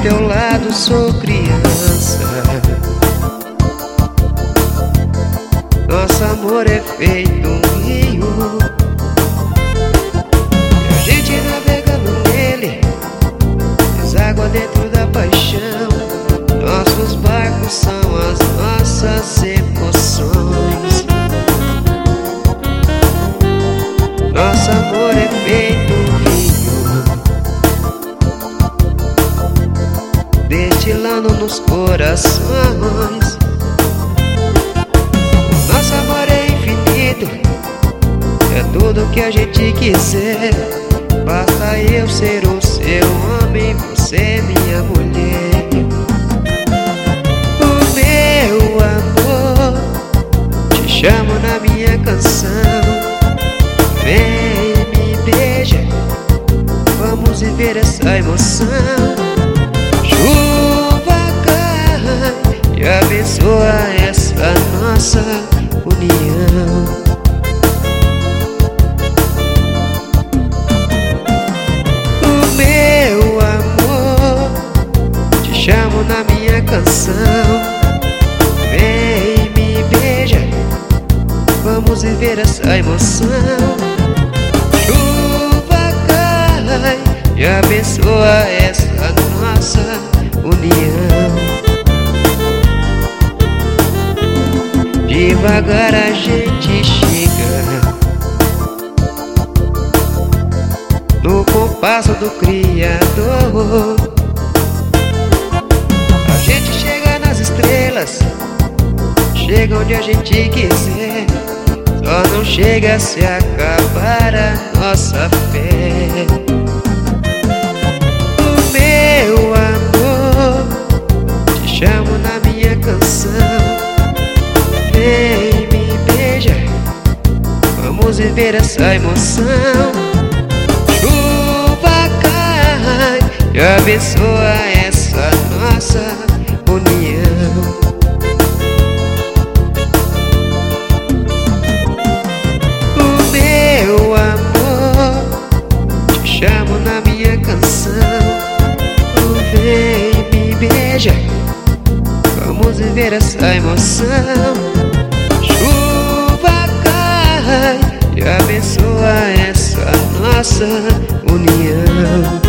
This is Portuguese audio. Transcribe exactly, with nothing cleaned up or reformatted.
teu lado sou criança. Nosso amor é feito um rio, e a gente navegando nele deságua dentro da paixão. Nossos barcos são as nossas emoções. Nosso amor é feito um rio, destilando nos corações. Nosso amor é infinito, é tudo que a gente quiser. Basta eu ser o seu homem, você minha mulher. O meu amor, te chamo na minha canção. Vem, me beija, vamos viver essa emoção. Chuva cai e abençoa essa nossa união. O meu amor, te chamo na minha canção. Vem, me beija, vamos viver essa emoção. Chuva cai e abençoa essa nossa união. Devagar a gente chega no compasso do Criador. A gente chega nas estrelas, chega onde a gente quiser. Só não chega se acabar a nossa fé. O meu amor, te chamo na minha canção. Vem, me beija, vamos viver essa emoção. Chuva cai e abençoa essa nossa união. O meu amor, te chamo na minha canção. Vem, me beija, vamos viver essa emoção. Chuva cai e abençoa essa nossa união.